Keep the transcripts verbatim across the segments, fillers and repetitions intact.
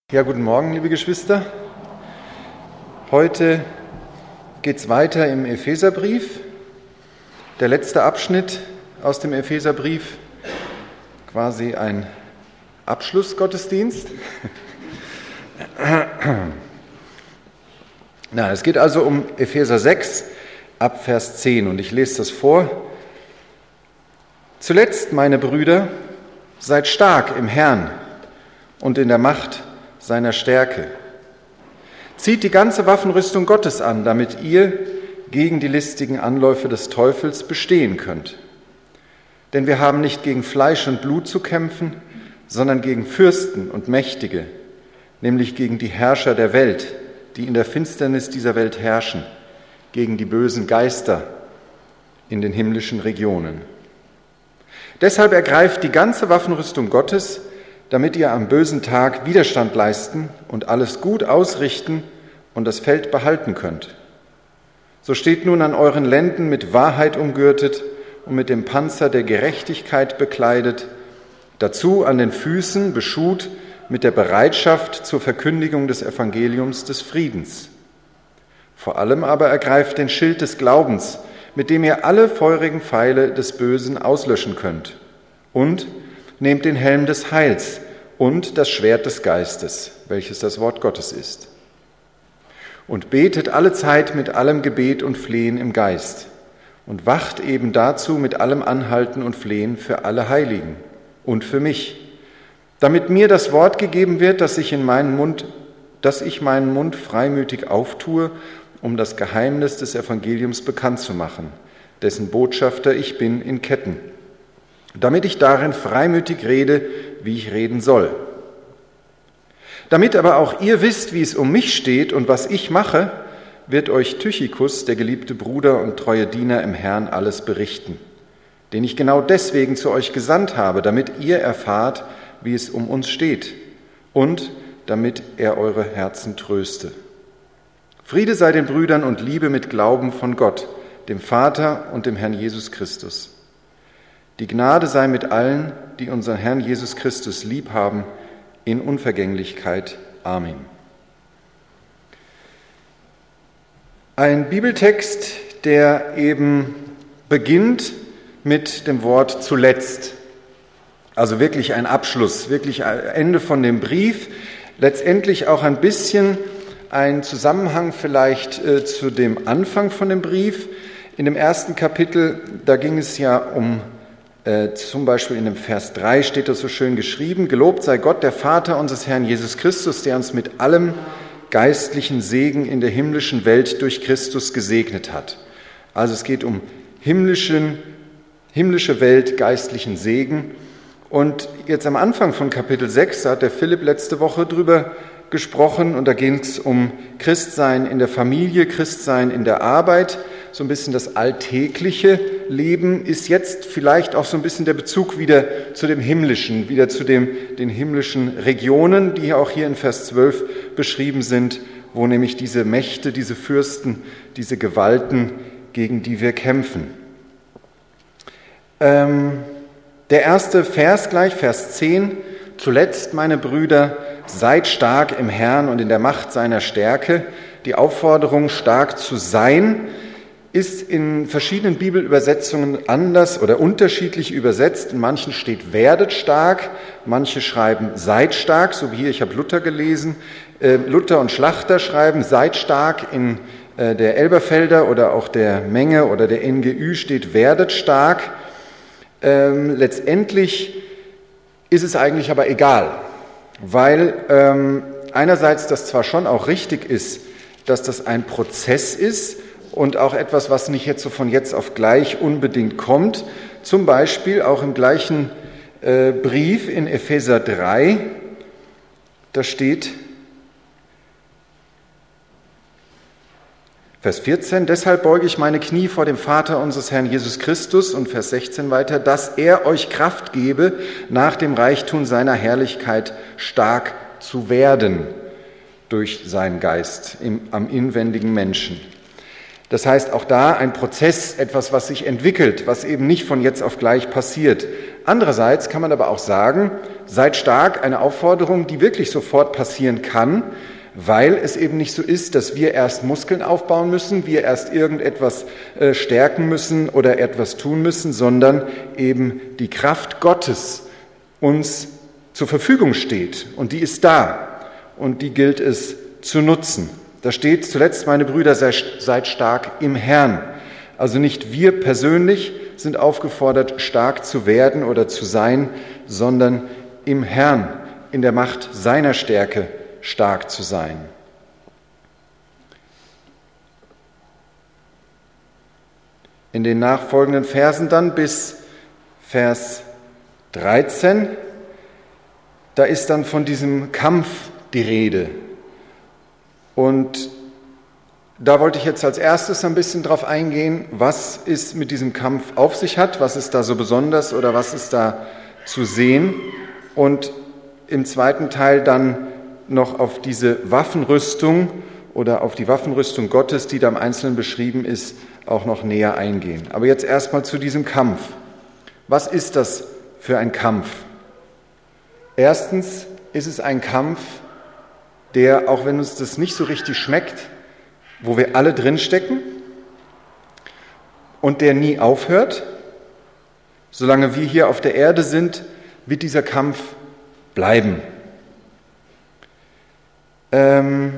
Ja, guten Morgen, liebe Geschwister. Heute geht es weiter im Epheserbrief. Der letzte Abschnitt aus dem Epheserbrief, quasi ein Abschlussgottesdienst. Na, es geht also um Epheser sechs, ab Vers zehn, und ich lese das vor. Zuletzt, meine Brüder, seid stark im Herrn und in der Macht seiner Stärke. Zieht die ganze Waffenrüstung Gottes an, damit ihr gegen die listigen Anläufe des Teufels bestehen könnt. Denn wir haben nicht gegen Fleisch und Blut zu kämpfen, sondern gegen Fürsten und Mächtige, nämlich gegen die Herrscher der Welt, die in der Finsternis dieser Welt herrschen, gegen die bösen Geister in den himmlischen Regionen. Deshalb ergreift die ganze Waffenrüstung Gottes, damit ihr am bösen Tag Widerstand leisten und alles gut ausrichten und das Feld behalten könnt. So steht nun an euren Lenden mit Wahrheit umgürtet und mit dem Panzer der Gerechtigkeit bekleidet, dazu an den Füßen beschut mit der Bereitschaft zur Verkündigung des Evangeliums des Friedens. Vor allem aber ergreift den Schild des Glaubens, mit dem ihr alle feurigen Pfeile des Bösen auslöschen könnt, und nehmt den Helm des Heils und das Schwert des Geistes, welches das Wort Gottes ist. Und betet alle Zeit mit allem Gebet und Flehen im Geist und wacht eben dazu mit allem Anhalten und Flehen für alle Heiligen und für mich, damit mir das Wort gegeben wird, dass ich in meinen Mund, dass ich meinen Mund freimütig auftue, um das Geheimnis des Evangeliums bekannt zu machen, dessen Botschafter ich bin in Ketten, damit ich darin freimütig rede, wie ich reden soll. Damit aber auch ihr wisst, wie es um mich steht und was ich mache, wird euch Tychikus, der geliebte Bruder und treue Diener im Herrn, alles berichten, den ich genau deswegen zu euch gesandt habe, damit ihr erfahrt, wie es um uns steht und damit er eure Herzen tröste. Friede sei den Brüdern und Liebe mit Glauben von Gott, dem Vater und dem Herrn Jesus Christus. Die Gnade sei mit allen, die unseren Herrn Jesus Christus lieb haben, in Unvergänglichkeit. Amen. Ein Bibeltext, der eben beginnt mit dem Wort zuletzt. Also wirklich ein Abschluss, wirklich ein Ende von dem Brief. Letztendlich auch ein bisschen ein Zusammenhang vielleicht äh, zu dem Anfang von dem Brief. In dem ersten Kapitel, da ging es ja um Äh, zum Beispiel in dem Vers drei steht das so schön geschrieben: Gelobt sei Gott, der Vater unseres Herrn Jesus Christus, der uns mit allem geistlichen Segen in der himmlischen Welt durch Christus gesegnet hat. Also es geht um himmlischen, himmlische Welt, geistlichen Segen. Und jetzt am Anfang von Kapitel sechs, da hat der Philipp letzte Woche drüber gesprochen, und da ging es um Christsein in der Familie, Christsein in der Arbeit. So ein bisschen das alltägliche Leben ist jetzt vielleicht auch so ein bisschen der Bezug wieder zu dem Himmlischen, wieder zu dem, den himmlischen Regionen, die auch hier in Vers zwölf beschrieben sind, wo nämlich diese Mächte, diese Fürsten, diese Gewalten, gegen die wir kämpfen. Ähm, der erste Vers gleich, Vers zehn: Zuletzt, meine Brüder, seid stark im Herrn und in der Macht seiner Stärke. Die Aufforderung, stark zu sein, ist in verschiedenen Bibelübersetzungen anders oder unterschiedlich übersetzt. In manchen steht werdet stark, manche schreiben seid stark, so wie hier, ich habe Luther gelesen. Luther und Schlachter schreiben seid stark, in der Elberfelder oder auch der Menge oder der N G Ü steht werdet stark. Ähm, letztendlich ist es eigentlich aber egal, weil ähm, einerseits das zwar schon auch richtig ist, dass das ein Prozess ist, und auch etwas, was nicht jetzt so von jetzt auf gleich unbedingt kommt. Zum Beispiel auch im gleichen äh, Brief in Epheser drei, da steht Vers vierzehn: Deshalb beuge ich meine Knie vor dem Vater unseres Herrn Jesus Christus, und Vers sechzehn weiter, dass er euch Kraft gebe, nach dem Reichtum seiner Herrlichkeit stark zu werden durch seinen Geist im, am inwendigen Menschen. Das heißt, auch da ein Prozess, etwas, was sich entwickelt, was eben nicht von jetzt auf gleich passiert. Andererseits kann man aber auch sagen, seid stark, eine Aufforderung, die wirklich sofort passieren kann, weil es eben nicht so ist, dass wir erst Muskeln aufbauen müssen, wir erst irgendetwas äh, stärken müssen oder etwas tun müssen, sondern eben die Kraft Gottes uns zur Verfügung steht und die ist da und die gilt es zu nutzen. Da steht zuletzt, meine Brüder, seid stark im Herrn. Also nicht wir persönlich sind aufgefordert, stark zu werden oder zu sein, sondern im Herrn, in der Macht seiner Stärke stark zu sein. In den nachfolgenden Versen dann bis Vers dreizehn, da ist dann von diesem Kampf die Rede. Und da wollte ich jetzt als erstes ein bisschen drauf eingehen, was es mit diesem Kampf auf sich hat, was ist da so besonders oder was ist da zu sehen. Und im zweiten Teil dann noch auf diese Waffenrüstung oder auf die Waffenrüstung Gottes, die da im Einzelnen beschrieben ist, auch noch näher eingehen. Aber jetzt erstmal zu diesem Kampf. Was ist das für ein Kampf? Erstens ist es ein Kampf, der, auch wenn uns das nicht so richtig schmeckt, wo wir alle drinstecken und der nie aufhört. Solange wir hier auf der Erde sind, wird dieser Kampf bleiben. Ähm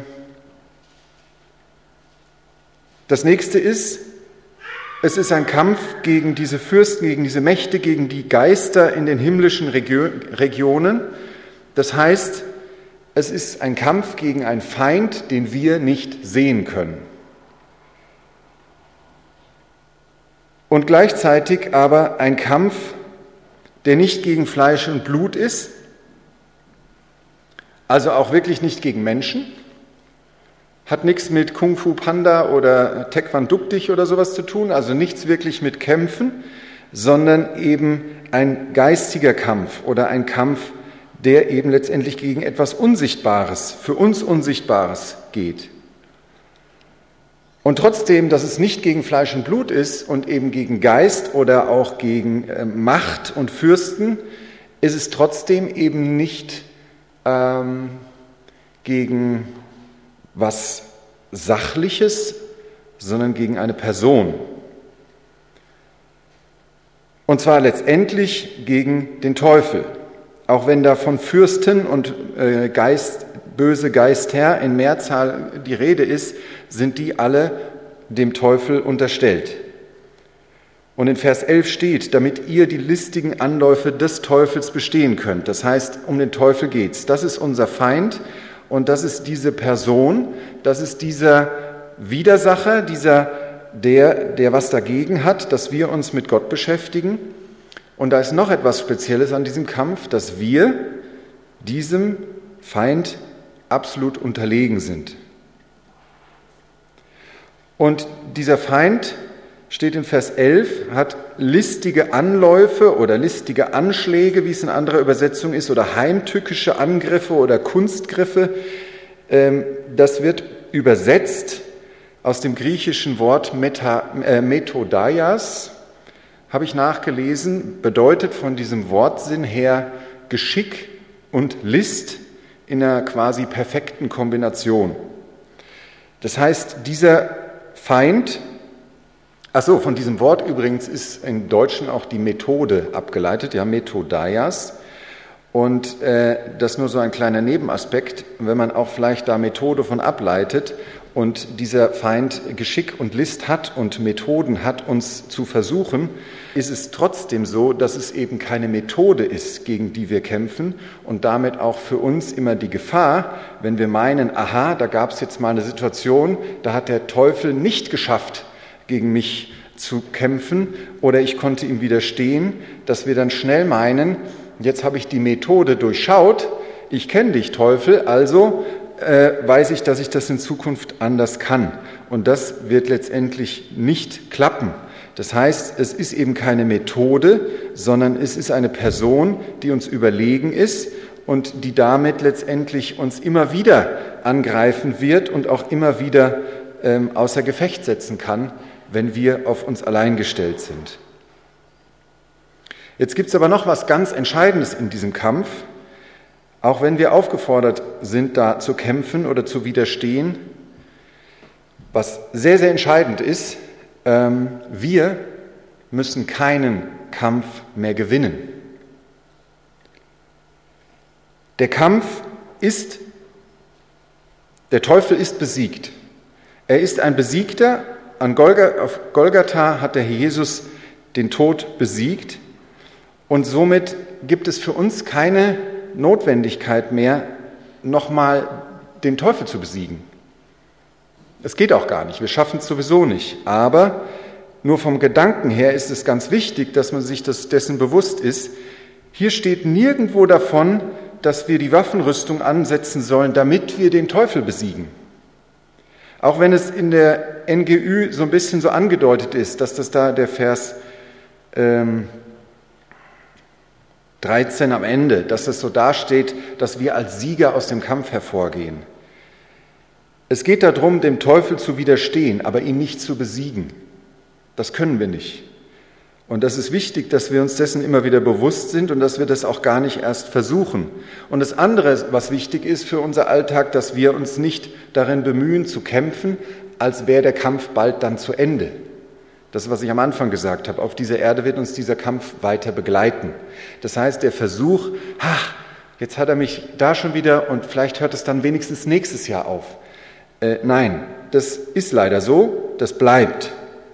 das nächste ist, es ist ein Kampf gegen diese Fürsten, gegen diese Mächte, gegen die Geister in den himmlischen Regionen. Das heißt, es ist ein Kampf gegen einen Feind, den wir nicht sehen können. Und gleichzeitig aber ein Kampf, der nicht gegen Fleisch und Blut ist, also auch wirklich nicht gegen Menschen, hat nichts mit Kung Fu Panda oder Taekwondo dich oder sowas zu tun, also nichts wirklich mit Kämpfen, sondern eben ein geistiger Kampf oder ein Kampf, der eben letztendlich gegen etwas Unsichtbares, für uns Unsichtbares geht. Und trotzdem, dass es nicht gegen Fleisch und Blut ist und eben gegen Geist oder auch gegen äh, Macht und Fürsten, ist es trotzdem eben nicht ähm, gegen was Sachliches, sondern gegen eine Person. Und zwar letztendlich gegen den Teufel. Auch wenn da von Fürsten und äh, Geist, böse Geister in Mehrzahl die Rede ist, sind die alle dem Teufel unterstellt. Und in Vers elf steht, damit ihr die listigen Anläufe des Teufels bestehen könnt. Das heißt, um den Teufel geht's. Das ist unser Feind und das ist diese Person, das ist dieser Widersacher, dieser, der, der was dagegen hat, dass wir uns mit Gott beschäftigen. Und da ist noch etwas Spezielles an diesem Kampf, dass wir diesem Feind absolut unterlegen sind. Und dieser Feind, steht in Vers elf, hat listige Anläufe oder listige Anschläge, wie es in anderer Übersetzung ist, oder heimtückische Angriffe oder Kunstgriffe. Das wird übersetzt aus dem griechischen Wort Meta, äh, Methodaias, habe ich nachgelesen, bedeutet von diesem Wortsinn her Geschick und List in einer quasi perfekten Kombination. Das heißt, dieser Feind, ach so, von diesem Wort übrigens ist im Deutschen auch die Methode abgeleitet, ja, Methodaias. Und äh, das nur so ein kleiner Nebenaspekt, wenn man auch vielleicht da Methode von ableitet und dieser Feind Geschick und List hat und Methoden hat, uns zu versuchen, ist es trotzdem so, dass es eben keine Methode ist, gegen die wir kämpfen und damit auch für uns immer die Gefahr, wenn wir meinen, aha, da gab es jetzt mal eine Situation, da hat der Teufel nicht geschafft, gegen mich zu kämpfen oder ich konnte ihm widerstehen, dass wir dann schnell meinen, jetzt habe ich die Methode durchschaut, ich kenne dich, Teufel, also äh, weiß ich, dass ich das in Zukunft anders kann. Und das wird letztendlich nicht klappen. Das heißt, es ist eben keine Methode, sondern es ist eine Person, die uns überlegen ist und die damit letztendlich uns immer wieder angreifen wird und auch immer wieder ähm, außer Gefecht setzen kann, wenn wir auf uns allein gestellt sind. Jetzt gibt es aber noch was ganz Entscheidendes in diesem Kampf. Auch wenn wir aufgefordert sind, da zu kämpfen oder zu widerstehen, was sehr, sehr entscheidend ist, ähm, wir müssen keinen Kampf mehr gewinnen. Der Kampf ist, der Teufel ist besiegt. Er ist ein Besiegter. An Golga, auf Golgatha hat der Herr Jesus den Tod besiegt. Und somit gibt es für uns keine Notwendigkeit mehr, nochmal den Teufel zu besiegen. Es geht auch gar nicht, wir schaffen es sowieso nicht. Aber nur vom Gedanken her ist es ganz wichtig, dass man sich das, dessen bewusst ist. Hier steht nirgendwo davon, dass wir die Waffenrüstung ansetzen sollen, damit wir den Teufel besiegen. Auch wenn es in der N G Ü so ein bisschen so angedeutet ist, dass das da der Vers ähm, dreizehn am Ende, dass es so dasteht, dass wir als Sieger aus dem Kampf hervorgehen. Es geht darum, dem Teufel zu widerstehen, aber ihn nicht zu besiegen. Das können wir nicht. Und das ist wichtig, dass wir uns dessen immer wieder bewusst sind und dass wir das auch gar nicht erst versuchen. Und das andere, was wichtig ist für unser Alltag, dass wir uns nicht darin bemühen zu kämpfen, als wäre der Kampf bald dann zu Ende. Das, was ich am Anfang gesagt habe, auf dieser Erde wird uns dieser Kampf weiter begleiten. Das heißt, der Versuch, ach, jetzt hat er mich da schon wieder und vielleicht hört es dann wenigstens nächstes Jahr auf. Äh, nein, das ist leider so, das bleibt.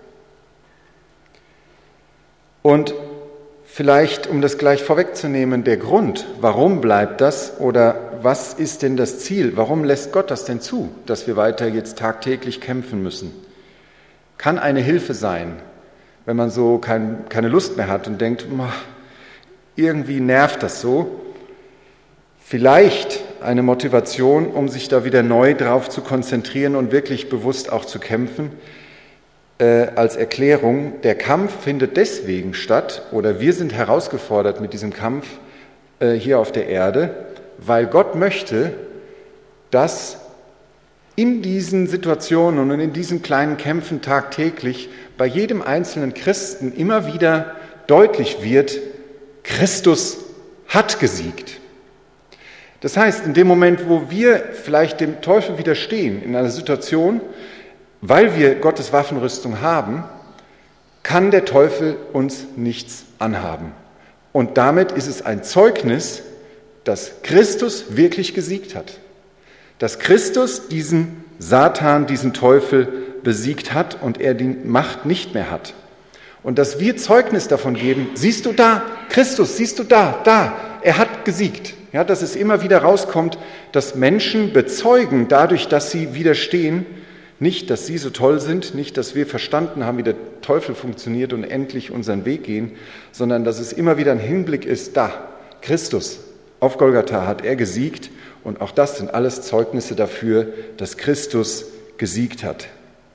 Und vielleicht, um das gleich vorwegzunehmen, der Grund, warum bleibt das oder was ist denn das Ziel, warum lässt Gott das denn zu, dass wir weiter jetzt tagtäglich kämpfen müssen? Kann eine Hilfe sein, wenn man so kein, keine Lust mehr hat und denkt, irgendwie nervt das so. Vielleicht eine Motivation, um sich da wieder neu drauf zu konzentrieren und wirklich bewusst auch zu kämpfen. Äh, als Erklärung, der Kampf findet deswegen statt, oder wir sind herausgefordert mit diesem Kampf äh, hier auf der Erde, weil Gott möchte, dass in diesen Situationen und in diesen kleinen Kämpfen tagtäglich bei jedem einzelnen Christen immer wieder deutlich wird, Christus hat gesiegt. Das heißt, in dem Moment, wo wir vielleicht dem Teufel widerstehen, in einer Situation, weil wir Gottes Waffenrüstung haben, kann der Teufel uns nichts anhaben. Und damit ist es ein Zeugnis, dass Christus wirklich gesiegt hat. Dass Christus diesen Satan, diesen Teufel besiegt hat und er die Macht nicht mehr hat. Und dass wir Zeugnis davon geben, siehst du da, Christus, siehst du da, da, er hat gesiegt. Ja, dass es immer wieder rauskommt, dass Menschen bezeugen, dadurch, dass sie widerstehen, nicht, dass sie so toll sind, nicht, dass wir verstanden haben, wie der Teufel funktioniert und endlich unseren Weg gehen, sondern dass es immer wieder ein Hinblick ist, da, Christus, auf Golgatha hat er gesiegt. Und auch das sind alles Zeugnisse dafür, dass Christus gesiegt hat.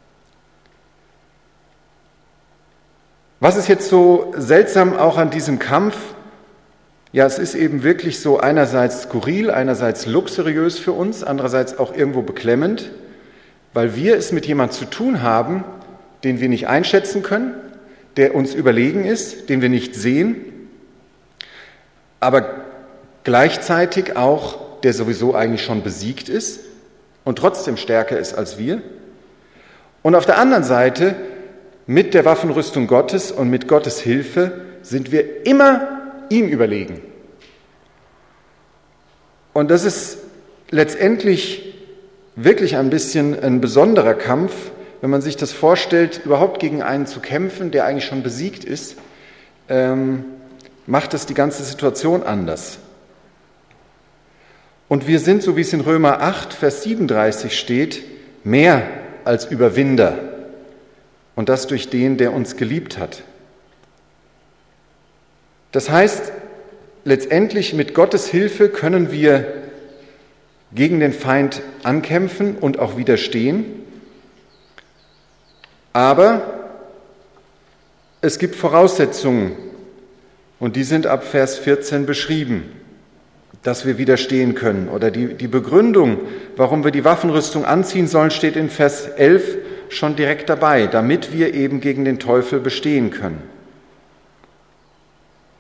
Was ist jetzt so seltsam auch an diesem Kampf? Ja, es ist eben wirklich so einerseits skurril, einerseits luxuriös für uns, andererseits auch irgendwo beklemmend, weil wir es mit jemandem zu tun haben, den wir nicht einschätzen können, der uns überlegen ist, den wir nicht sehen, aber gleichzeitig auch der sowieso eigentlich schon besiegt ist und trotzdem stärker ist als wir. Und auf der anderen Seite, mit der Waffenrüstung Gottes und mit Gottes Hilfe sind wir immer ihm überlegen. Und das ist letztendlich wirklich ein bisschen ein besonderer Kampf, wenn man sich das vorstellt, überhaupt gegen einen zu kämpfen, der eigentlich schon besiegt ist, ähm, macht das die ganze Situation anders. Und wir sind, so wie es in Römer acht, Vers siebenunddreißig steht, mehr als Überwinder. Und das durch den, der uns geliebt hat. Das heißt, letztendlich mit Gottes Hilfe können wir gegen den Feind ankämpfen und auch widerstehen. Aber es gibt Voraussetzungen und die sind ab Vers vierzehn beschrieben, dass wir widerstehen können. Oder die, die Begründung, warum wir die Waffenrüstung anziehen sollen, steht in Vers elf schon direkt dabei, damit wir eben gegen den Teufel bestehen können.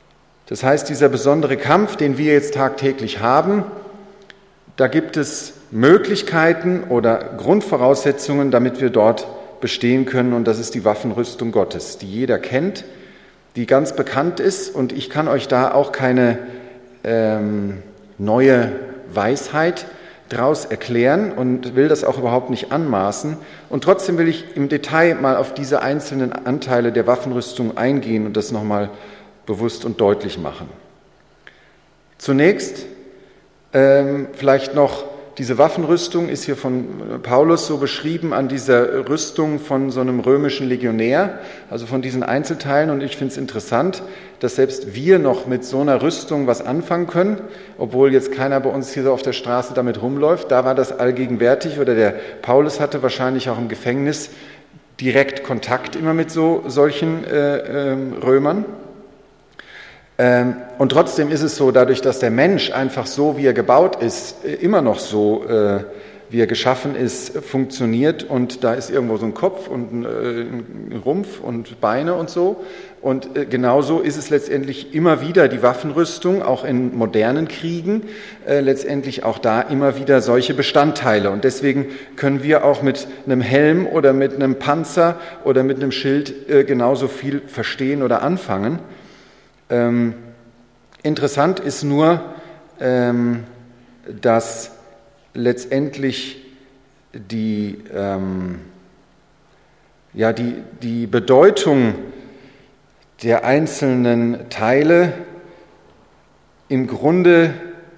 Das heißt, dieser besondere Kampf, den wir jetzt tagtäglich haben, da gibt es Möglichkeiten oder Grundvoraussetzungen, damit wir dort bestehen können. Und das ist die Waffenrüstung Gottes, die jeder kennt, die ganz bekannt ist. Und ich kann euch da auch keine ähm, neue Weisheit draus erklären und will das auch überhaupt nicht anmaßen. Und trotzdem will ich im Detail mal auf diese einzelnen Anteile der Waffenrüstung eingehen und das nochmal bewusst und deutlich machen. Zunächst ähm, vielleicht noch, diese Waffenrüstung ist hier von Paulus so beschrieben an dieser Rüstung von so einem römischen Legionär, also von diesen Einzelteilen. Und ich finde es interessant, dass selbst wir noch mit so einer Rüstung was anfangen können, obwohl jetzt keiner bei uns hier so auf der Straße damit rumläuft. Da war das allgegenwärtig, oder der Paulus hatte wahrscheinlich auch im Gefängnis direkt Kontakt immer mit so solchen äh, äh, Römern. Ähm, und trotzdem ist es so, dadurch, dass der Mensch einfach so, wie er gebaut ist, immer noch so, äh, wie er geschaffen ist, funktioniert. Und da ist irgendwo so ein Kopf und ein, äh, ein Rumpf und Beine und so. Und äh, genauso ist es letztendlich immer wieder die Waffenrüstung, auch in modernen Kriegen, äh, letztendlich auch da immer wieder solche Bestandteile. Und deswegen können wir auch mit einem Helm oder mit einem Panzer oder mit einem Schild äh, genauso viel verstehen oder anfangen. Ähm, interessant ist nur, ähm, dass letztendlich die, ähm, ja, die, die Bedeutung der einzelnen Teile im Grunde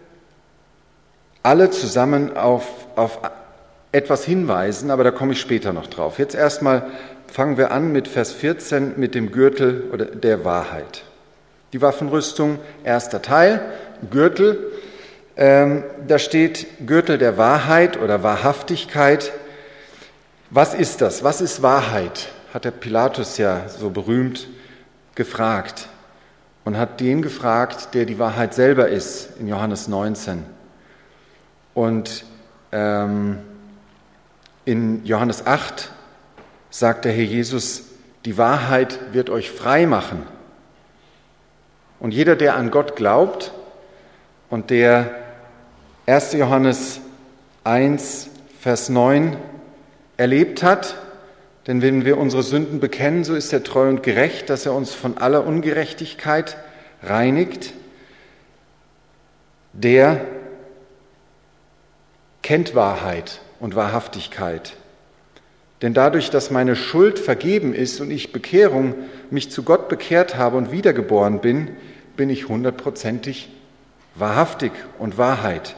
alle zusammen auf, auf etwas hinweisen, aber da komme ich später noch drauf. Jetzt erstmal fangen wir an mit Vers vierzehn, mit dem Gürtel oder der Wahrheit. Die Waffenrüstung, erster Teil, Gürtel. Ähm, da steht Gürtel der Wahrheit oder Wahrhaftigkeit. Was ist das? Was ist Wahrheit? Hat der Pilatus ja so berühmt gefragt und hat den gefragt, der die Wahrheit selber ist, in Johannes neunzehn. Und ähm, in Johannes acht sagt der Herr Jesus, die Wahrheit wird euch frei machen. Und jeder, der an Gott glaubt und der erster Johannes eins, Vers neun erlebt hat, denn wenn wir unsere Sünden bekennen, so ist er treu und gerecht, dass er uns von aller Ungerechtigkeit reinigt, der kennt Wahrheit und Wahrhaftigkeit. Denn dadurch, dass meine Schuld vergeben ist und ich Bekehrung, mich zu Gott bekehrt habe und wiedergeboren bin, bin ich hundertprozentig wahrhaftig und Wahrheit.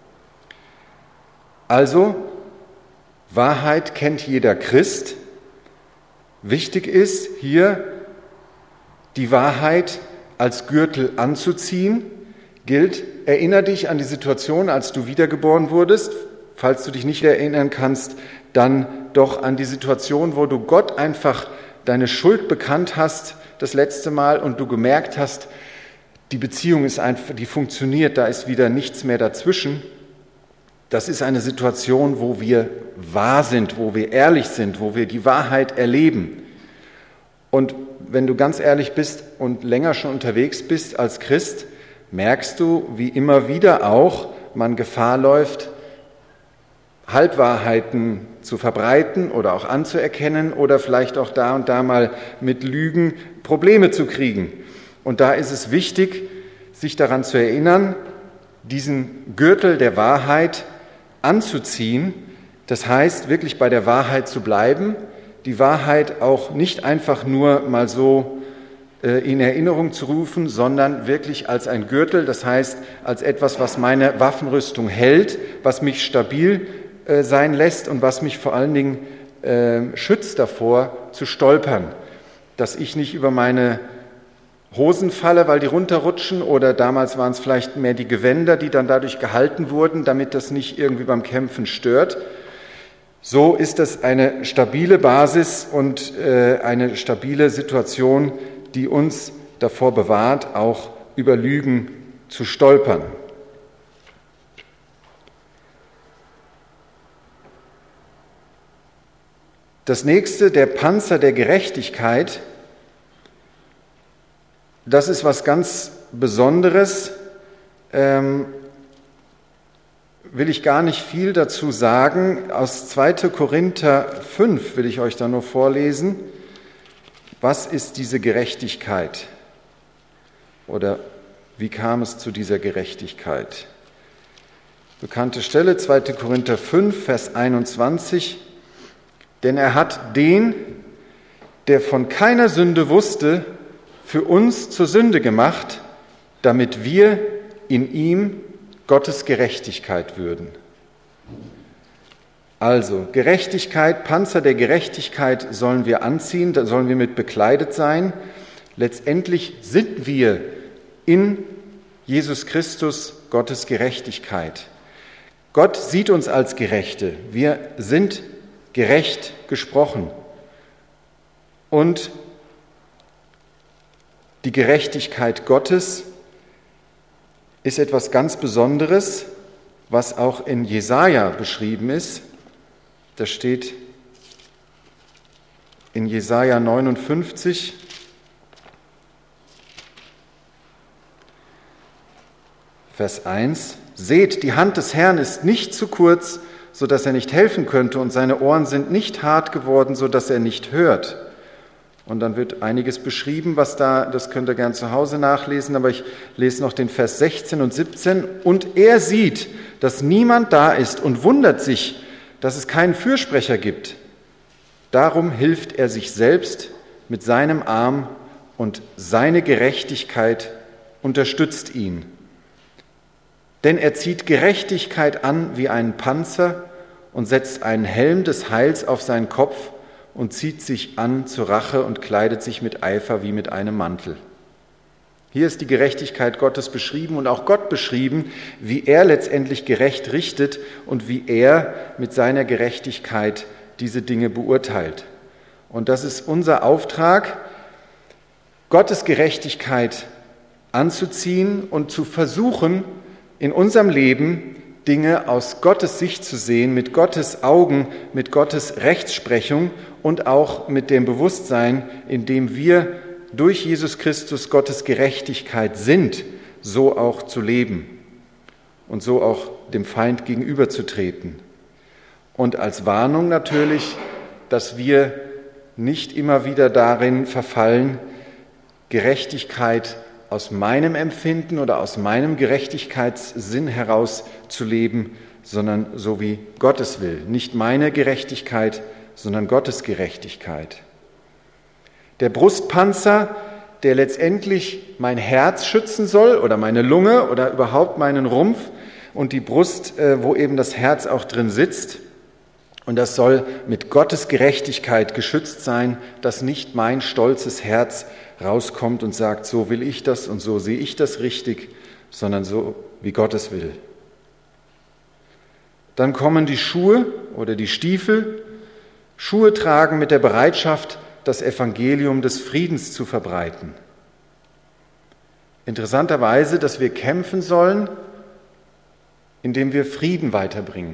Also, Wahrheit kennt jeder Christ. Wichtig ist, hier die Wahrheit als Gürtel anzuziehen. Gilt, erinnere dich an die Situation, als du wiedergeboren wurdest. Falls du dich nicht erinnern kannst, dann doch an die Situation, wo du Gott einfach deine Schuld bekannt hast, das letzte Mal, und du gemerkt hast, die Beziehung ist einfach, die funktioniert, da ist wieder nichts mehr dazwischen. Das ist eine Situation, wo wir wahr sind, wo wir ehrlich sind, wo wir die Wahrheit erleben. Und wenn du ganz ehrlich bist und länger schon unterwegs bist als Christ, merkst du, wie immer wieder auch man Gefahr läuft, Halbwahrheiten zu verbreiten oder auch anzuerkennen oder vielleicht auch da und da mal mit Lügen Probleme zu kriegen. Und da ist es wichtig, sich daran zu erinnern, diesen Gürtel der Wahrheit anzuziehen. Das heißt, wirklich bei der Wahrheit zu bleiben, die Wahrheit auch nicht einfach nur mal so äh, in Erinnerung zu rufen, sondern wirklich als ein Gürtel, das heißt als etwas, was meine Waffenrüstung hält, was mich stabil äh, sein lässt und was mich vor allen Dingen äh, schützt davor, zu stolpern, dass ich nicht über meine Hosen falle, weil die runterrutschen, oder damals waren es vielleicht mehr die Gewänder, die dann dadurch gehalten wurden, damit das nicht irgendwie beim Kämpfen stört. So ist das eine stabile Basis und äh, eine stabile Situation, die uns davor bewahrt, auch über Lügen zu stolpern. Das nächste, der Panzer der Gerechtigkeit. Das ist was ganz Besonderes, ähm, will ich gar nicht viel dazu sagen. Aus zweiter Korinther fünf will ich euch da nur vorlesen. Was ist diese Gerechtigkeit? Oder wie kam es zu dieser Gerechtigkeit? Bekannte Stelle, zweiter Korinther fünf, Vers einundzwanzig. Denn er hat den, der von keiner Sünde wusste, für uns zur Sünde gemacht, damit wir in ihm Gottes Gerechtigkeit würden. Also Gerechtigkeit, Panzer der Gerechtigkeit sollen wir anziehen, da sollen wir mit bekleidet sein. Letztendlich sind wir in Jesus Christus Gottes Gerechtigkeit. Gott sieht uns als Gerechte. Wir sind gerecht gesprochen. Und die Gerechtigkeit Gottes ist etwas ganz Besonderes, was auch in Jesaja beschrieben ist. Das steht in Jesaja neunundfünfzig, Vers eins. Seht, die Hand des Herrn ist nicht zu kurz, so dass er nicht helfen könnte, und seine Ohren sind nicht hart geworden, so dass er nicht hört. Und dann wird einiges beschrieben, was da, das könnt ihr gern zu Hause nachlesen, aber ich lese noch den Vers sechzehn und siebzehn. Und er sieht, dass niemand da ist und wundert sich, dass es keinen Fürsprecher gibt. Darum hilft er sich selbst mit seinem Arm und seine Gerechtigkeit unterstützt ihn. Denn er zieht Gerechtigkeit an wie einen Panzer und setzt einen Helm des Heils auf seinen Kopf und zieht sich an zur Rache und kleidet sich mit Eifer wie mit einem Mantel. Hier ist die Gerechtigkeit Gottes beschrieben und auch Gott beschrieben, wie er letztendlich gerecht richtet und wie er mit seiner Gerechtigkeit diese Dinge beurteilt. Und das ist unser Auftrag, Gottes Gerechtigkeit anzuziehen und zu versuchen, in unserem Leben Dinge aus Gottes Sicht zu sehen, mit Gottes Augen, mit Gottes Rechtsprechung und auch mit dem Bewusstsein, in dem wir durch Jesus Christus Gottes Gerechtigkeit sind, so auch zu leben und so auch dem Feind gegenüberzutreten. Und als Warnung natürlich, dass wir nicht immer wieder darin verfallen, Gerechtigkeit aus meinem Empfinden oder aus meinem Gerechtigkeitssinn heraus zu leben, sondern so wie Gottes will. Nicht meine Gerechtigkeit, sondern Gottes Gerechtigkeit. Der Brustpanzer, der letztendlich mein Herz schützen soll oder meine Lunge oder überhaupt meinen Rumpf und die Brust, wo eben das Herz auch drin sitzt. Und das soll mit Gottes Gerechtigkeit geschützt sein, dass nicht mein stolzes Herz rauskommt und sagt, so will ich das und so sehe ich das richtig, sondern so wie Gott es will. Dann kommen die Schuhe oder die Stiefel. Schuhe tragen mit der Bereitschaft, das Evangelium des Friedens zu verbreiten. Interessanterweise, dass wir kämpfen sollen, indem wir Frieden weiterbringen.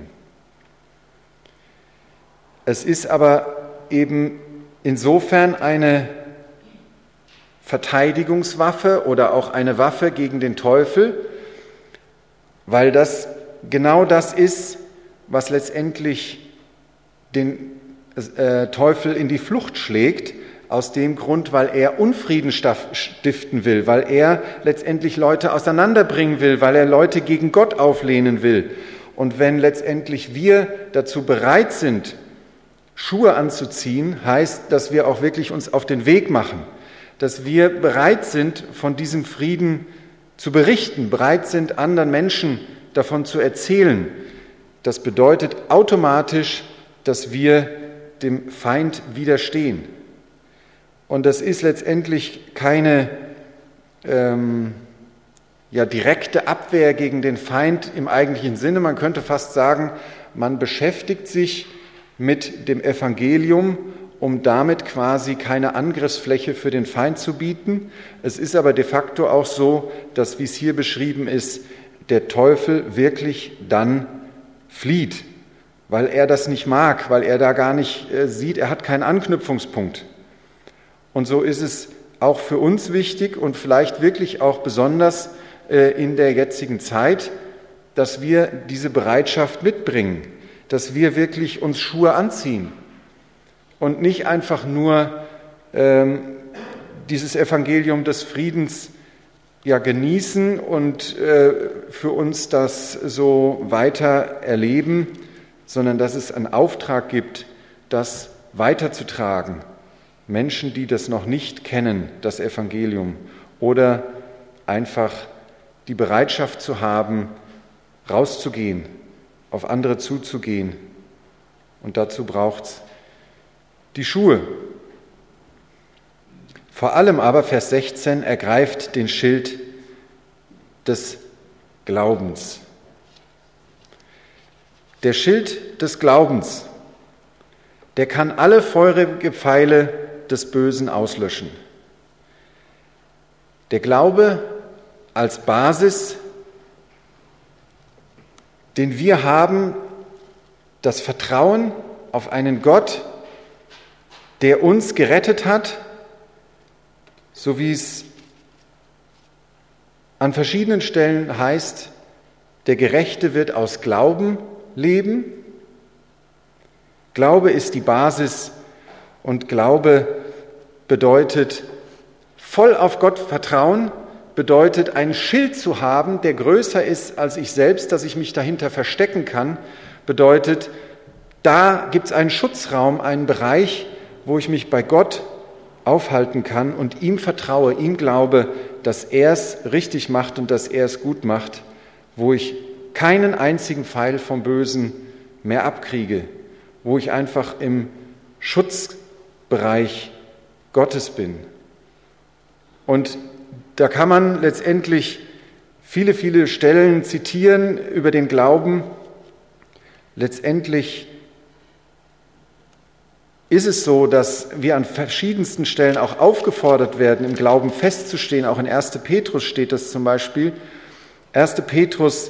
Es ist aber eben insofern eine Verteidigungswaffe oder auch eine Waffe gegen den Teufel, weil das genau das ist, was letztendlich den äh, Teufel in die Flucht schlägt, aus dem Grund, weil er Unfrieden stiften will, weil er letztendlich Leute auseinanderbringen will, weil er Leute gegen Gott auflehnen will. Und wenn letztendlich wir dazu bereit sind, Schuhe anzuziehen, heißt, dass wir auch wirklich uns auf den Weg machen, dass wir bereit sind, von diesem Frieden zu berichten, bereit sind, anderen Menschen davon zu erzählen. Das bedeutet automatisch, dass wir dem Feind widerstehen. Und das ist letztendlich keine ähm, ja, direkte Abwehr gegen den Feind im eigentlichen Sinne. Man könnte fast sagen, man beschäftigt sich mit dem Evangelium, um damit quasi keine Angriffsfläche für den Feind zu bieten. Es ist aber de facto auch so, dass, wie es hier beschrieben ist, der Teufel wirklich dann flieht, weil er das nicht mag, weil er da gar nicht äh, sieht, er hat keinen Anknüpfungspunkt. Und so ist es auch für uns wichtig und vielleicht wirklich auch besonders äh, in der jetzigen Zeit, dass wir diese Bereitschaft mitbringen, dass wir wirklich uns Schuhe anziehen und nicht einfach nur ähm, dieses Evangelium des Friedens ja genießen und äh, für uns das so weiter erleben, sondern dass es einen Auftrag gibt, das weiterzutragen. Menschen, die das noch nicht kennen, das Evangelium, oder einfach die Bereitschaft zu haben, rauszugehen, auf andere zuzugehen. Und dazu braucht es die Schuhe. Vor allem aber, Vers sechzehn, ergreift den Schild des Glaubens. Der Schild des Glaubens, der kann alle feurigen Pfeile des Bösen auslöschen. Der Glaube als Basis, den wir haben, das Vertrauen auf einen Gott, der uns gerettet hat, so wie es an verschiedenen Stellen heißt, der Gerechte wird aus Glauben leben. Glaube ist die Basis und Glaube bedeutet voll auf Gott vertrauen, bedeutet ein Schild zu haben, der größer ist als ich selbst, dass ich mich dahinter verstecken kann, bedeutet, da gibt es einen Schutzraum, einen Bereich, wo ich mich bei Gott aufhalten kann und ihm vertraue, ihm glaube, dass er es richtig macht und dass er es gut macht, wo ich keinen einzigen Pfeil vom Bösen mehr abkriege, wo ich einfach im Schutzbereich Gottes bin. Und da kann man letztendlich viele, viele Stellen zitieren über den Glauben. Letztendlich ist es so, dass wir an verschiedensten Stellen auch aufgefordert werden, im Glauben festzustehen. Auch in erster Petrus steht das zum Beispiel. erster Petrus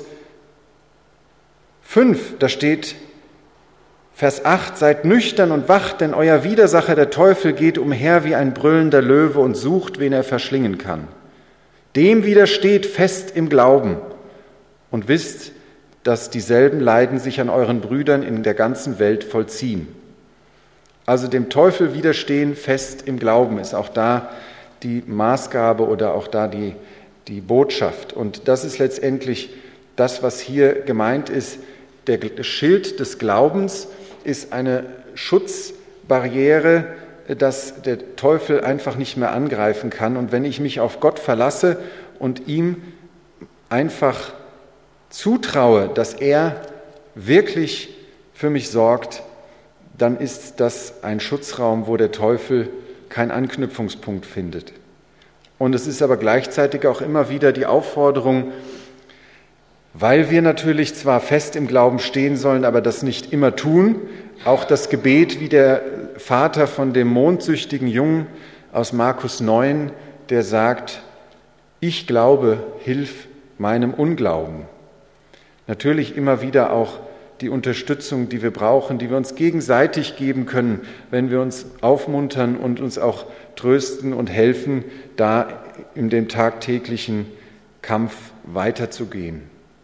fünf, da steht Vers acht, seid nüchtern und wacht, denn euer Widersacher, der Teufel, geht umher wie ein brüllender Löwe und sucht, wen er verschlingen kann. Dem widersteht fest im Glauben und wisst, dass dieselben Leiden sich an euren Brüdern in der ganzen Welt vollziehen. Also dem Teufel widerstehen fest im Glauben ist auch da die Maßgabe oder auch da die, die Botschaft. Und das ist letztendlich das, was hier gemeint ist. Der Schild des Glaubens ist eine Schutzbarriere, dass der Teufel einfach nicht mehr angreifen kann. Und wenn ich mich auf Gott verlasse und ihm einfach zutraue, dass er wirklich für mich sorgt, dann ist das ein Schutzraum, wo der Teufel keinen Anknüpfungspunkt findet. Und es ist aber gleichzeitig auch immer wieder die Aufforderung, weil wir natürlich zwar fest im Glauben stehen sollen, aber das nicht immer tun, auch das Gebet wie der Vater von dem mondsüchtigen Jungen aus Markus neun, der sagt, ich glaube, hilf meinem Unglauben. Natürlich immer wieder auch die Unterstützung, die wir brauchen, die wir uns gegenseitig geben können, wenn wir uns aufmuntern und uns auch trösten und helfen, da in dem tagtäglichen Kampf weiterzugehen.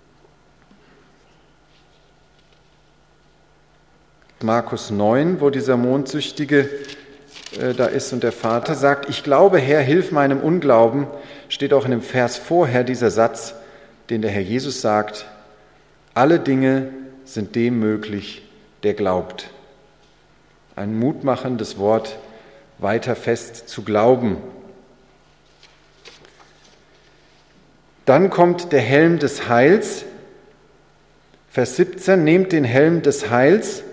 Markus neun, wo dieser Mondsüchtige äh, da ist und der Vater sagt, ich glaube, Herr, hilf meinem Unglauben, steht auch in dem Vers vorher dieser Satz, den der Herr Jesus sagt, alle Dinge sind dem möglich, der glaubt. Ein mutmachendes Wort, weiter fest zu glauben. Dann kommt der Helm des Heils. Vers siebzehn, nehmt den Helm des Heils.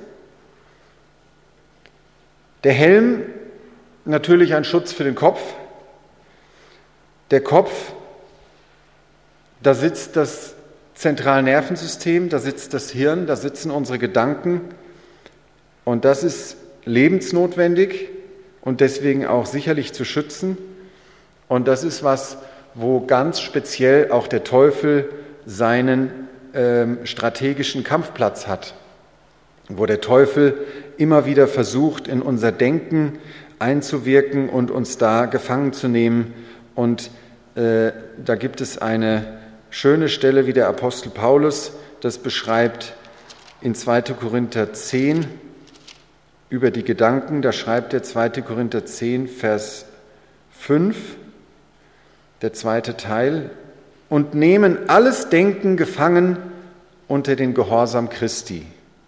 Der Helm, natürlich ein Schutz für den Kopf. Der Kopf, da sitzt das Zentralnervensystem, da sitzt das Hirn, da sitzen unsere Gedanken und das ist lebensnotwendig und deswegen auch sicherlich zu schützen. Und das ist was, wo ganz speziell auch der Teufel seinen ähm, strategischen Kampfplatz hat, wo der Teufel immer wieder versucht, in unser Denken einzuwirken und uns da gefangen zu nehmen. Und äh, da gibt es eine schöne Stelle, wie der Apostel Paulus das beschreibt in zweiter Korinther zehn über die Gedanken. Da schreibt er zweiter Korinther zehn, Vers fünf, der zweite Teil: Und nehmen alles Denken gefangen unter den Gehorsam Christi.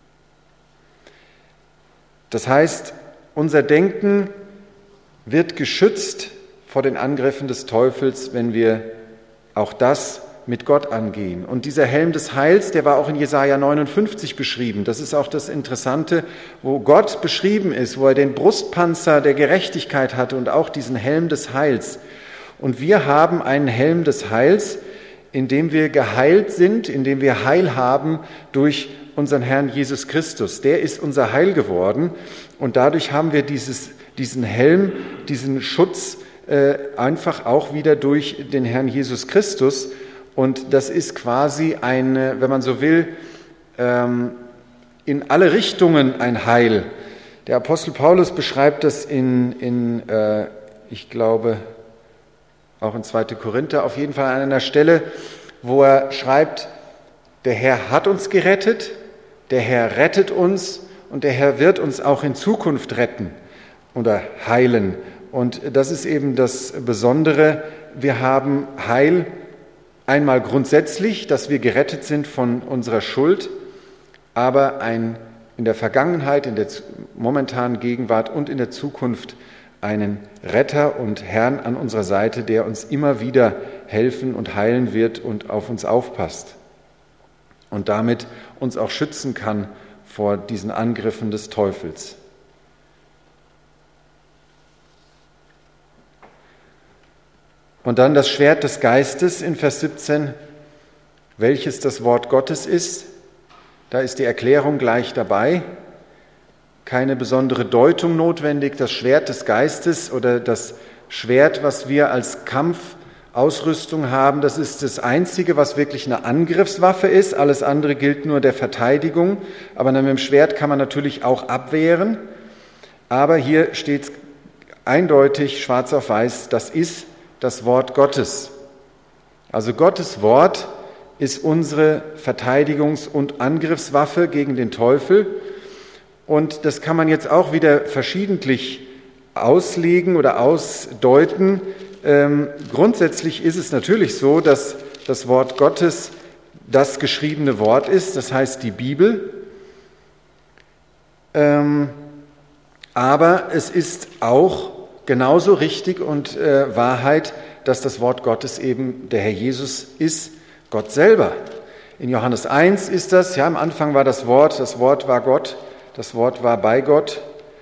Das heißt, unser Denken wird geschützt vor den Angriffen des Teufels, wenn wir auch das mit Gott angehen. Und dieser Helm des Heils, der war auch in Jesaja neunundfünfzig beschrieben. Das ist auch das Interessante, wo Gott beschrieben ist, wo er den Brustpanzer der Gerechtigkeit hatte und auch diesen Helm des Heils. Und wir haben einen Helm des Heils, in dem wir geheilt sind, in dem wir Heil haben durch unseren Herrn Jesus Christus. Der ist unser Heil geworden und dadurch haben wir dieses, diesen Helm, diesen Schutz äh, einfach auch wieder durch den Herrn Jesus Christus. Und das ist quasi ein, wenn man so will, ähm, in alle Richtungen ein Heil. Der Apostel Paulus beschreibt das in, in äh, ich glaube, auch in zweiter Korinther, auf jeden Fall an einer Stelle, wo er schreibt, der Herr hat uns gerettet, der Herr rettet uns und der Herr wird uns auch in Zukunft retten oder heilen. Und das ist eben das Besondere. Wir haben Heil einmal grundsätzlich, dass wir gerettet sind von unserer Schuld, aber ein, in der Vergangenheit, in der momentanen Gegenwart und in der Zukunft einen Retter und Herrn an unserer Seite, der uns immer wieder helfen und heilen wird und auf uns aufpasst und damit uns auch schützen kann vor diesen Angriffen des Teufels. Und dann das Schwert des Geistes in Vers siebzehn, welches das Wort Gottes ist. Da ist die Erklärung gleich dabei. Keine besondere Deutung notwendig. Das Schwert des Geistes oder das Schwert, was wir als Kampfausrüstung haben, das ist das Einzige, was wirklich eine Angriffswaffe ist. Alles andere gilt nur der Verteidigung. Aber mit dem Schwert kann man natürlich auch abwehren. Aber hier steht eindeutig, schwarz auf weiß, das ist das Wort Gottes. Also Gottes Wort ist unsere Verteidigungs- und Angriffswaffe gegen den Teufel. Und das kann man jetzt auch wieder verschiedentlich auslegen oder ausdeuten. Ähm, grundsätzlich ist es natürlich so, dass das Wort Gottes das geschriebene Wort ist, das heißt die Bibel. Ähm, aber es ist auch genauso richtig und äh, Wahrheit, dass das Wort Gottes eben der Herr Jesus ist, Gott selber. In Johannes eins ist das, ja, am Anfang war das Wort, das Wort war Gott, das Wort war bei Gott.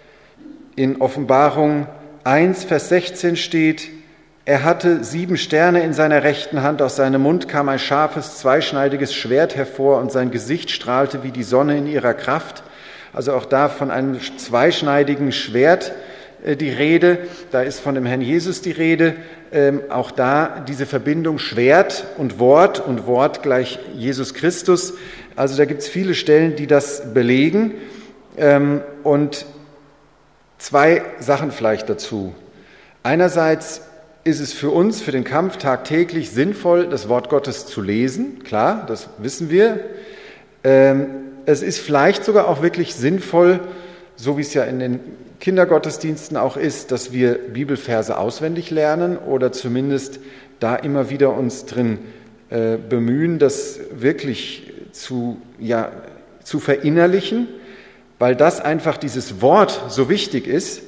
In Offenbarung eins, Vers sechzehn steht, er hatte sieben Sterne in seiner rechten Hand, aus seinem Mund kam ein scharfes, zweischneidiges Schwert hervor und sein Gesicht strahlte wie die Sonne in ihrer Kraft. Also auch da von einem zweischneidigen Schwert die Rede, da ist von dem Herrn Jesus die Rede, ähm, auch da diese Verbindung Schwert und Wort und Wort gleich Jesus Christus. Also da gibt es viele Stellen, die das belegen. Ähm, und zwei Sachen vielleicht dazu. Einerseits ist es für uns, für den Kampf tagtäglich sinnvoll, das Wort Gottes zu lesen. Klar, das wissen wir. Ähm, es ist vielleicht sogar auch wirklich sinnvoll, so wie es ja in den Kindergottesdiensten auch ist, dass wir Bibelverse auswendig lernen oder zumindest da immer wieder uns drin äh, bemühen, das wirklich zu, ja, zu verinnerlichen, weil das einfach dieses Wort so wichtig ist.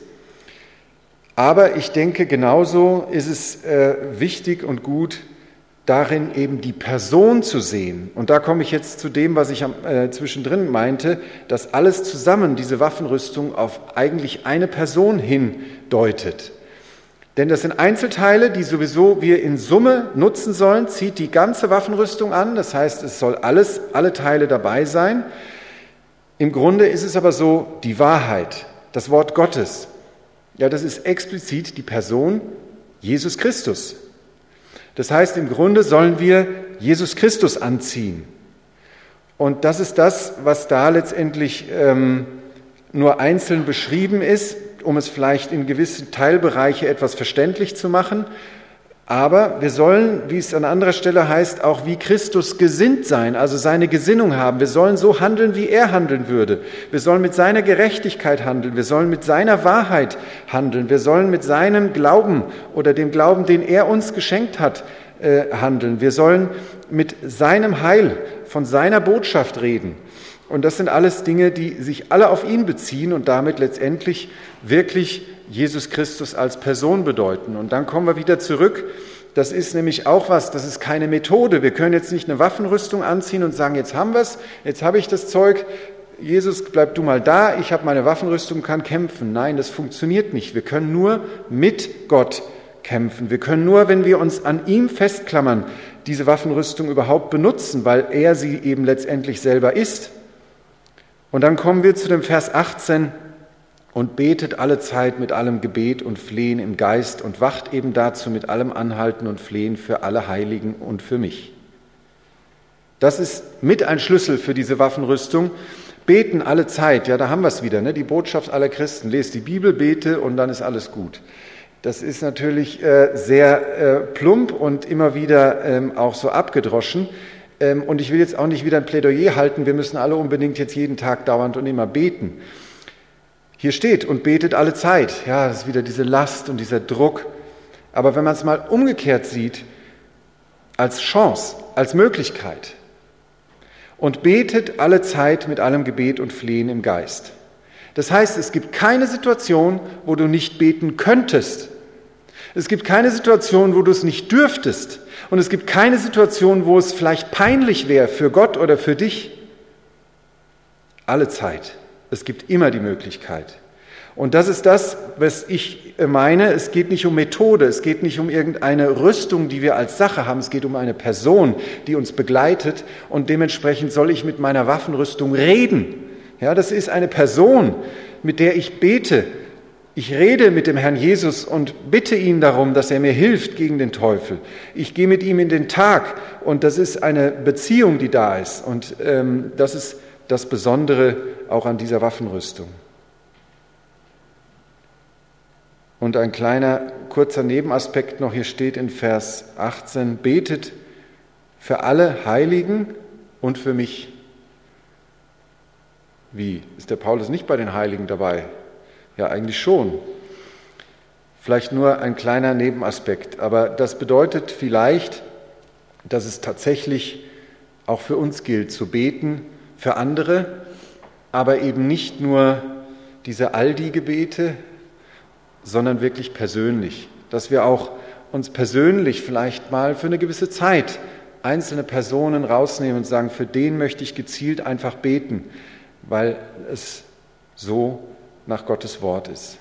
Aber ich denke, genauso ist es äh, wichtig und gut, darin eben die Person zu sehen. Und da komme ich jetzt zu dem, was ich am, äh, zwischendrin meinte, dass alles zusammen, diese Waffenrüstung, auf eigentlich eine Person hindeutet. Denn das sind Einzelteile, die sowieso wir in Summe nutzen sollen, zieht die ganze Waffenrüstung an. Das heißt, es soll alles, alle Teile dabei sein. Im Grunde ist es aber so, die Wahrheit, das Wort Gottes, ja, das ist explizit die Person Jesus Christus. Das heißt, im Grunde sollen wir Jesus Christus anziehen. Und das ist das, was da letztendlich ähm, nur einzeln beschrieben ist. um es vielleicht in gewisse Teilbereiche etwas verständlich zu machen. Aber wir sollen, wie es an anderer Stelle heißt, auch wie Christus gesinnt sein, also seine Gesinnung haben. Wir sollen so handeln, wie er handeln würde. Wir sollen mit seiner Gerechtigkeit handeln. Wir sollen mit seiner Wahrheit handeln. Wir sollen mit seinem Glauben oder dem Glauben, den er uns geschenkt hat, äh, handeln. Wir sollen mit seinem Heil, von seiner Botschaft reden. Und das sind alles Dinge, die sich alle auf ihn beziehen und damit letztendlich wirklich Jesus Christus als Person bedeuten. Und dann kommen wir wieder zurück. Das ist nämlich auch was, das ist keine Methode. Wir können jetzt nicht eine Waffenrüstung anziehen und sagen, jetzt haben wir es, jetzt habe ich das Zeug. Jesus, bleib du mal da, ich habe meine Waffenrüstung, kann kämpfen. Nein, das funktioniert nicht. Wir können nur mit Gott kämpfen. Wir können nur, wenn wir uns an ihm festklammern, diese Waffenrüstung überhaupt benutzen, weil er sie eben letztendlich selber ist. Und dann kommen wir zu dem Vers achtzehn. Und betet alle Zeit mit allem Gebet und Flehen im Geist und wacht eben dazu mit allem Anhalten und Flehen für alle Heiligen und für mich. Das ist mit ein Schlüssel für diese Waffenrüstung. Beten alle Zeit, ja, da haben wir es wieder, ne? Die Botschaft aller Christen. Lest die Bibel, bete und dann ist alles gut. Das ist natürlich äh, sehr äh, plump und immer wieder ähm, auch so abgedroschen. Ähm, und ich will jetzt auch nicht wieder ein Plädoyer halten, wir müssen alle unbedingt jetzt jeden Tag dauernd und immer beten. Hier steht, und betet alle Zeit. Ja, das ist wieder diese Last und dieser Druck. Aber wenn man es mal umgekehrt sieht, als Chance, als Möglichkeit, und betet alle Zeit mit allem Gebet und Flehen im Geist. Das heißt, es gibt keine Situation, wo du nicht beten könntest. Es gibt keine Situation, wo du es nicht dürftest. Und es gibt keine Situation, wo es vielleicht peinlich wäre für Gott oder für dich. Alle Zeit. Es gibt immer die Möglichkeit. Und das ist das, was ich meine. Es geht nicht um Methode, es geht nicht um irgendeine Rüstung, die wir als Sache haben. Es geht um eine Person, die uns begleitet. Und dementsprechend soll ich mit meiner Waffenrüstung reden. Ja, das ist eine Person, mit der ich bete. Ich rede mit dem Herrn Jesus und bitte ihn darum, dass er mir hilft gegen den Teufel. Ich gehe mit ihm in den Tag und das ist eine Beziehung, die da ist. Und ähm, das ist das Besondere auch an dieser Waffenrüstung. Und ein kleiner, kurzer Nebenaspekt noch, hier steht in Vers achtzehn, betet für alle Heiligen und für mich. Wie? Ist der Paulus nicht bei den Heiligen dabei? Ja, eigentlich schon. Vielleicht nur ein kleiner Nebenaspekt, aber das bedeutet vielleicht, dass es tatsächlich auch für uns gilt, zu beten, für andere, aber eben nicht nur diese Aldi-Gebete, sondern wirklich persönlich. Dass wir auch uns persönlich vielleicht mal für eine gewisse Zeit einzelne Personen rausnehmen und sagen, für den möchte ich gezielt einfach beten, weil es so nach Gottes Wort ist.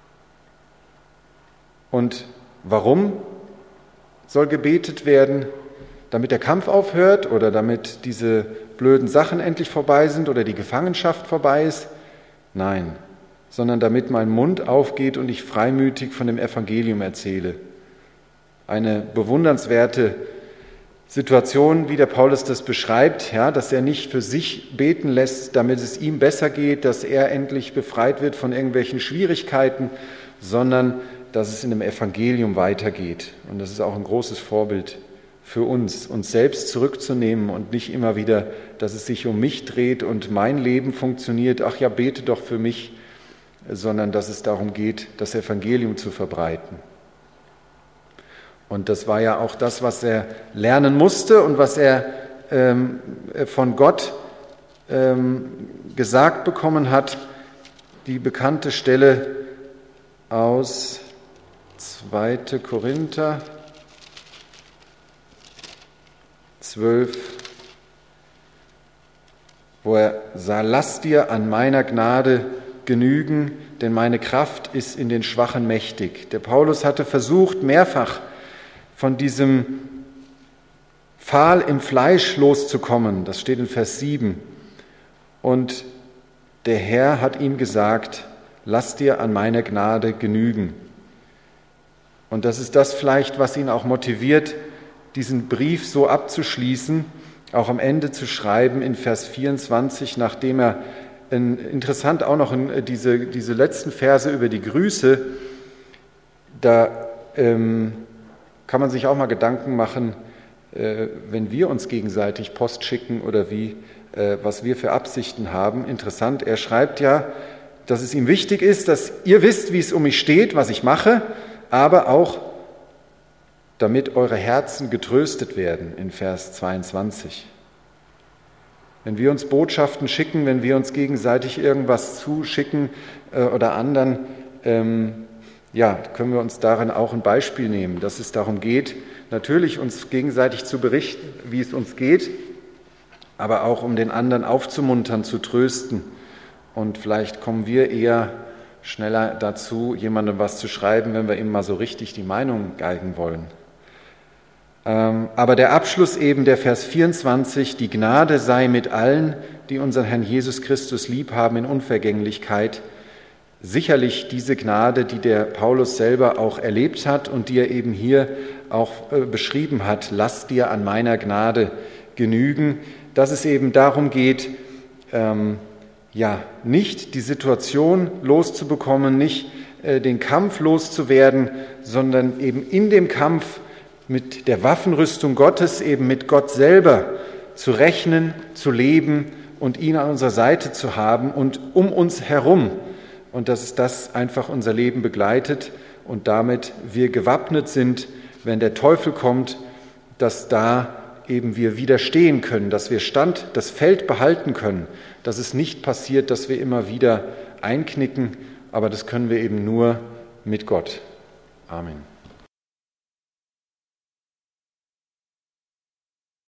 Und warum soll gebetet werden? Damit der Kampf aufhört oder damit diese blöden Sachen endlich vorbei sind oder die Gefangenschaft vorbei ist? Nein, sondern damit mein Mund aufgeht und ich freimütig von dem Evangelium erzähle. Eine bewundernswerte Situation, wie der Paulus das beschreibt, ja, dass er nicht für sich beten lässt, damit es ihm besser geht, dass er endlich befreit wird von irgendwelchen Schwierigkeiten, sondern dass es in dem Evangelium weitergeht. Und das ist auch ein großes Vorbild für uns, uns selbst zurückzunehmen und nicht immer wieder, dass es sich um mich dreht und mein Leben funktioniert, ach ja, bete doch für mich, sondern dass es darum geht, das Evangelium zu verbreiten. Und das war ja auch das, was er lernen musste und was er ähm, von Gott ähm, gesagt bekommen hat. Die bekannte Stelle aus zweiter Korinther zwölf, wo er sah, lass dir an meiner Gnade genügen, denn meine Kraft ist in den Schwachen mächtig. Der Paulus hatte versucht, mehrfach von diesem Pfahl im Fleisch loszukommen. Das steht in Vers sieben. Und der Herr hat ihm gesagt, lass dir an meiner Gnade genügen. Und das ist das vielleicht, was ihn auch motiviert, diesen Brief so abzuschließen, auch am Ende zu schreiben in Vers vierundzwanzig, nachdem er interessant auch noch in diese, diese letzten Verse über die Grüße. Da ähm, kann man sich auch mal Gedanken machen, äh, wenn wir uns gegenseitig Post schicken oder wie, äh, was wir für Absichten haben. Interessant, er schreibt ja, dass es ihm wichtig ist, dass ihr wisst, wie es um mich steht, was ich mache, aber auch, damit eure Herzen getröstet werden, in Vers zweiundzwanzig. Wenn wir uns Botschaften schicken, wenn wir uns gegenseitig irgendwas zuschicken äh, oder anderen, ähm, ja, können wir uns darin auch ein Beispiel nehmen, dass es darum geht, natürlich uns gegenseitig zu berichten, wie es uns geht, aber auch um den anderen aufzumuntern, zu trösten. Und vielleicht kommen wir eher schneller dazu, jemandem was zu schreiben, wenn wir ihm mal so richtig die Meinung geigen wollen. Aber der Abschluss eben, der Vers vierundzwanzig, die Gnade sei mit allen, die unseren Herrn Jesus Christus lieb haben in Unvergänglichkeit. Sicherlich diese Gnade, die der Paulus selber auch erlebt hat und die er eben hier auch beschrieben hat, lass dir an meiner Gnade genügen, dass es eben darum geht, ähm, ja, nicht die Situation loszubekommen, nicht äh, den Kampf loszuwerden, sondern eben in dem Kampf mit der Waffenrüstung Gottes, eben mit Gott selber zu rechnen, zu leben und ihn an unserer Seite zu haben und um uns herum. Und dass es das einfach unser Leben begleitet und damit wir gewappnet sind, wenn der Teufel kommt, dass da eben wir widerstehen können, dass wir Stand, das Feld behalten können, dass es nicht passiert, dass wir immer wieder einknicken, aber das können wir eben nur mit Gott. Amen.